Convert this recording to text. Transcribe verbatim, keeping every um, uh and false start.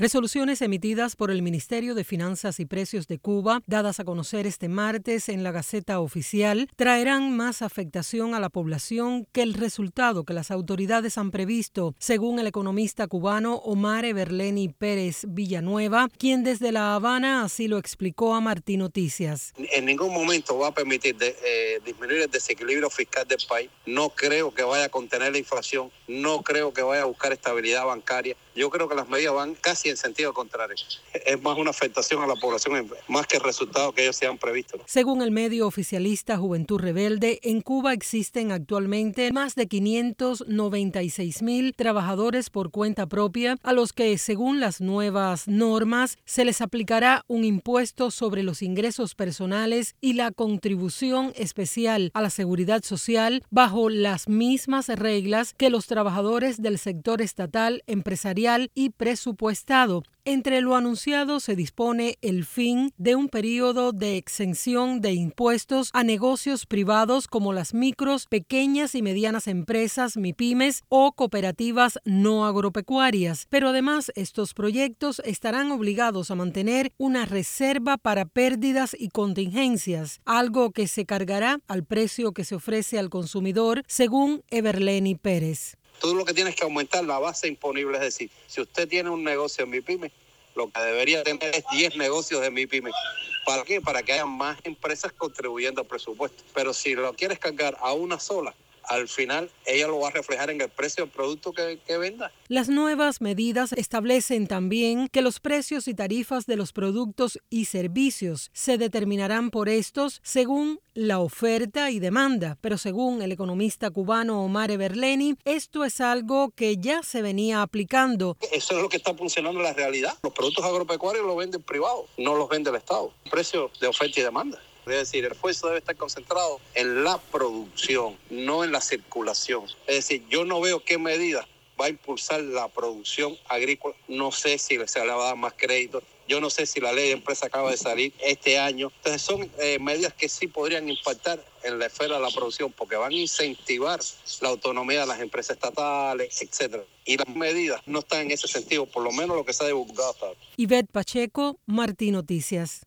Resoluciones emitidas por el Ministerio de Finanzas y Precios de Cuba, dadas a conocer este martes en la Gaceta Oficial, traerán más afectación a la población que el resultado que las autoridades han previsto, según el economista cubano Omar Everleni Pérez Villanueva, quien desde La Habana así lo explicó a Martí Noticias. En ningún momento va a permitir de, eh, disminuir el desequilibrio fiscal del país. No creo que vaya a contener la inflación, no creo que vaya a buscar estabilidad bancaria. Yo creo que las medidas van casi en sentido contrario. Es más una afectación a la población, más que el resultado que ellos se han previsto. Según el medio oficialista Juventud Rebelde, en Cuba existen actualmente más de quinientos noventa y seis mil trabajadores por cuenta propia, a los que, según las nuevas normas, se les aplicará un impuesto sobre los ingresos personales y la contribución especial a la seguridad social bajo las mismas reglas que los trabajadores del sector estatal, empresarial y presupuestado. Entre lo anunciado se dispone el fin de un periodo de exención de impuestos a negocios privados como las micros, pequeñas y medianas empresas, MIPYMES o cooperativas no agropecuarias. Pero además estos proyectos estarán obligados a mantener una reserva para pérdidas y contingencias, algo que se cargará al precio que se ofrece al consumidor, según Everleni Pérez. Tú lo que tienes que aumentar la base imponible, es decir, si usted tiene un negocio en MIPYME, lo que debería tener es diez negocios de MIPYME. ¿Para qué? Para que haya más empresas contribuyendo al presupuesto. Pero si lo quieres cargar a una sola, al final ella lo va a reflejar en el precio del producto que, que venda. Las nuevas medidas establecen también que los precios y tarifas de los productos y servicios se determinarán por estos según la oferta y demanda, pero según el economista cubano Omar Everleni, esto es algo que ya se venía aplicando. Eso es lo que está funcionando en la realidad. Los productos agropecuarios los venden privados, no los vende el Estado. Precio de oferta y demanda. Es decir, el esfuerzo debe estar concentrado en la producción, no en la circulación. Es decir, yo no veo qué medida va a impulsar la producción agrícola. No sé si se le va a dar más crédito. Yo no sé si la ley de empresa acaba de salir este año. Entonces son eh, medidas que sí podrían impactar en la esfera de la producción porque van a incentivar la autonomía de las empresas estatales, etcétera. Y las medidas no están en ese sentido, por lo menos lo que se ha divulgado hasta ahora. Ivette Pacheco, Martí Noticias.